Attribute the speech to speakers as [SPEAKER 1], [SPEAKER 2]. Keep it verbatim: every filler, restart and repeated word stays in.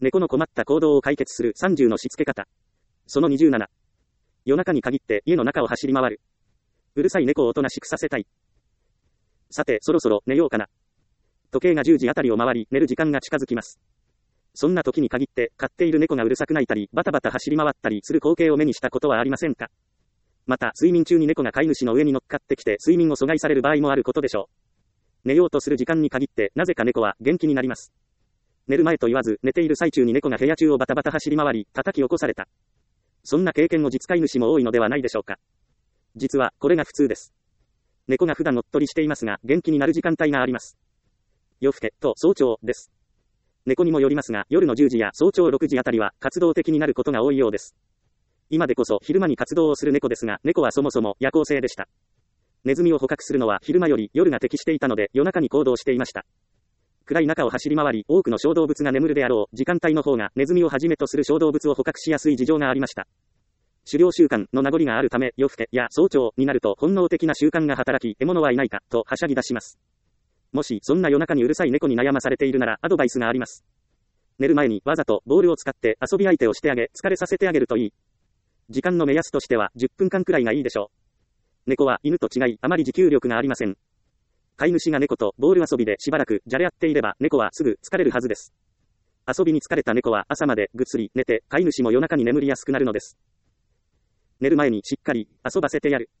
[SPEAKER 1] 猫の困った行動を解決するさんじゅうのしつけ方。そのにじゅうなな。夜中に限って家の中を走り回る。うるさい猫をおとなしくさせたい。さて、そろそろ寝ようかな。時計がじゅうじあたりを回り、寝る時間が近づきます。そんな時に限って、飼っている猫がうるさく鳴いたり、バタバタ走り回ったりする光景を目にしたことはありませんか？また、睡眠中に猫が飼い主の上に乗っかってきて睡眠を阻害される場合もあることでしょう。寝ようとする時間に限って、なぜか猫は元気になります。寝る前と言わず、寝ている最中に猫が部屋中をバタバタ走り回り、叩き起こされた。そんな経験を実飼い主も多いのではないでしょうか。実は、これが普通です。猫が普段おっとりしていますが、元気になる時間帯があります。夜更けと早朝です。猫にもよりますが、夜のじゅうじや早朝ろくじあたりは活動的になることが多いようです。今でこそ昼間に活動をする猫ですが、猫はそもそも夜行性でした。ネズミを捕獲するのは昼間より夜が適していたので、夜中に行動していました。暗い中を走り回り、多くの小動物が眠るであろう時間帯の方が、ネズミをはじめとする小動物を捕獲しやすい事情がありました。狩猟習慣の名残があるため、夜更けや早朝になると本能的な習慣が働き、獲物はいないか、とはしゃぎ出します。もし、そんな夜中にうるさい猫に悩まされているなら、アドバイスがあります。寝る前にわざとボールを使って遊び相手をしてあげ、疲れさせてあげるといい。時間の目安としてはじゅっぷんかんくらいがいいでしょう。猫は犬と違い、あまり持久力がありません。飼い主が猫とボール遊びでしばらくじゃれ合っていれば、猫はすぐ疲れるはずです。遊びに疲れた猫は朝までぐっすり寝て、飼い主も夜中に眠りやすくなるのです。寝る前にしっかり遊ばせてやる。